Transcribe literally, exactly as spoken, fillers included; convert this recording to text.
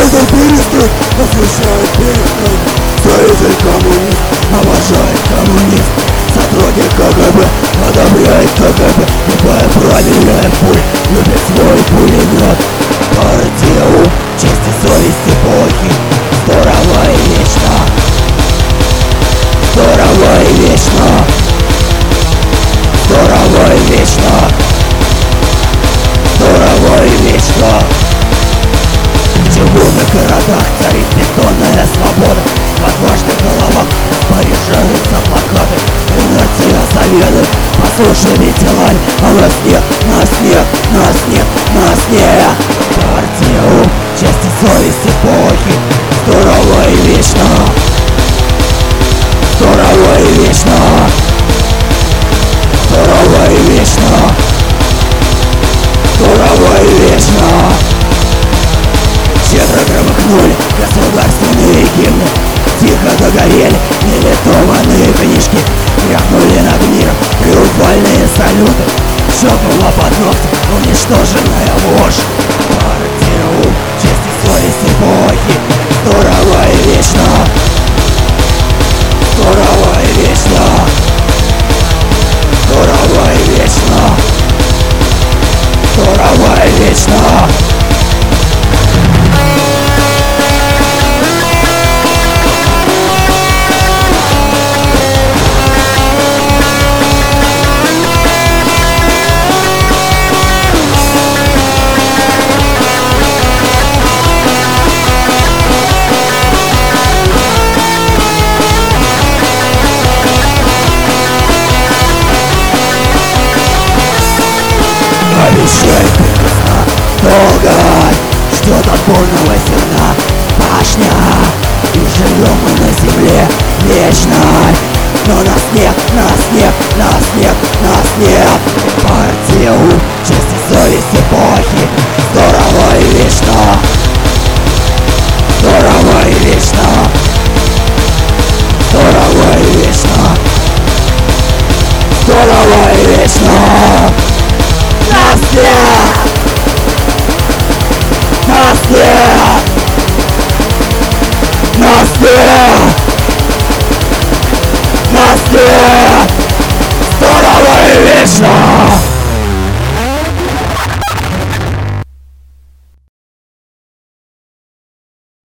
Это перестрой, освещает перестрой. Строитель коммунист, обожает коммунист. Сотрудник КГБ, одобряет КГБ. Любая правильная пуль, любит свой пулемет. Партия ум, честь и совесть эпохи. Здорово и вечно. Здорово и вечно. Здорово и вечно. Здорово и вечно. В чугунных городах царит бетонная свобода. В отважных головах порежаются плакаты. Инерция заветы, послушными телами. А нас нет, нас нет, нас нет, нас нет. Партия ум, честь и совесть эпохи. Здорово и вечно. Здорово и вечно. Здорово и вечно. Здорово и вечно. Щедро громыхнули государственные гимны. Тихо догорели нелитованные книжки. Крякнули над миром триумфальные салюты. Щелкнула под ногти уничтоженная ложь. Партия ум, честь и совесть эпохи. Здорово и вечно. Здорово и вечно. Здорово и вечно. Здорово и вечно. Обещает прекрасно, долго ждет отборного зерна башня. И живем мы на земле вечной. Но нас нет, нас нет, нас нет, нас нет. Партия ум, честь и совесть эпохи. Здорово и вечно. Здорово и вечно. Здорово и вечно. Здорово и вечно. Нас нет! Нас нет! Нас нет! Нас нет! Здорово и вечно!